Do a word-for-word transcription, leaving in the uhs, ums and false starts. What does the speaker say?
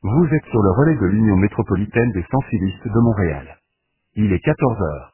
Vous êtes sur le relais de l'Union métropolitaine des sensibilistes de Montréal. Il est quatorze heures.